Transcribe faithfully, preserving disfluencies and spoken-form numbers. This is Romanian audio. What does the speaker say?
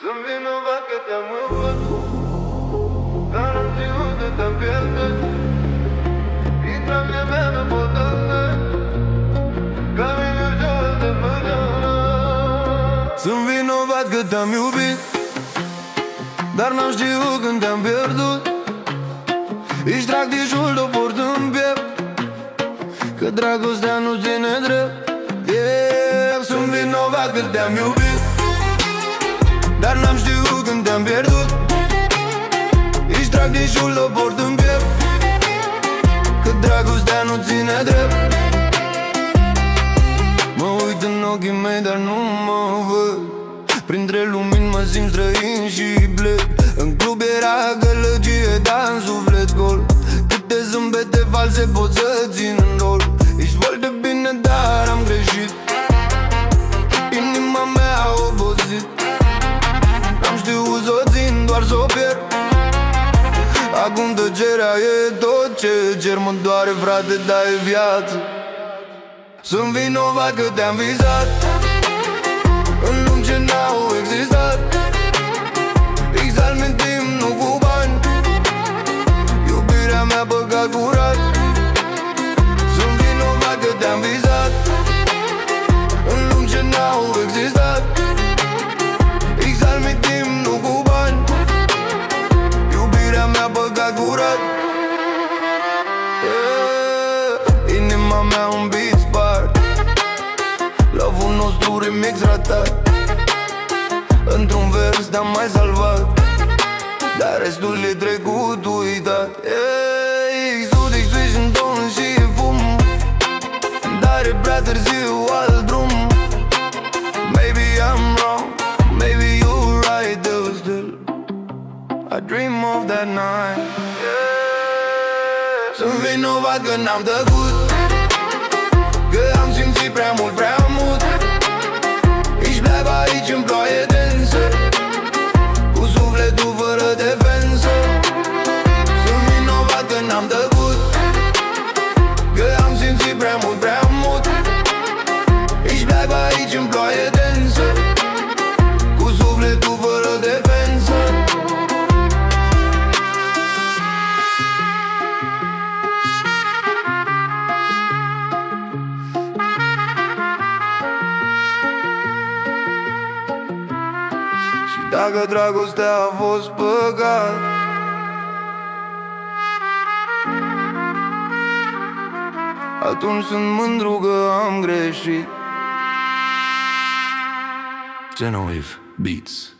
Sunt vinovat că te-am avut, dar am știut că te-am pierdut. Intra mea mea nu pot dădă, ca mine ușor de mână. Sunt vinovat că te-am iubit, dar n-am știut când te-am pierdut. Ești drag de jur, o port în piept, că dragostea nu ține drept. Yeah, sunt vinovat că te-am iubit, dar n-am știut când te-am pierdut. Ești drag de jur, o port în piept, că dragostea nu ține drept. Mă uit în ochii mei, dar nu mă văd. Printre lumini mă simt străin și bled. În club era gălăgie, dar în suflet gol. Câte zâmbete false pot să țin în rol. Ești foarte bine, dar am greșit. Inima mea a obosit, n-am știut s-o țin, doar s-o pierd. Acum tăcerea e tot ce cer. Mă doare, frate, dar e viață. Sunt vinovat că te-am visat în lumi ce n-au existat. Exalt mintim, nu cu bani. Iubirea mea băgat curat. Sunt vinovat că te-am visat în lumi ce n-au existat. Exalt mintim, nu cu bani. Iubirea mea băgat curat. Yeah. Inima mea un beat spart, love-ul nostru remix ratat. Într-un vers te-am mai salvat, dar restul e trecut uitat. Hey, exotic, switch în ton și fum, dar e prea târziu, alt drum. Maybe I'm wrong, maybe you're right, though still I dream of that night. Yeah. Sunt vinovat că n-am tăcut, că am simțit prea mult, prea mult. Ești bleaba aici în ploaie densă, cu sufletul fără defensă. Sunt vinovat că n-am tăcut, că am simțit prea mult, prea mult. Ești bleaba aici în ploaie densă, cu sufletul fără defensă. Dacă dragostea a fost păcat, atunci sunt mândru că am greșit. Genowave Beats.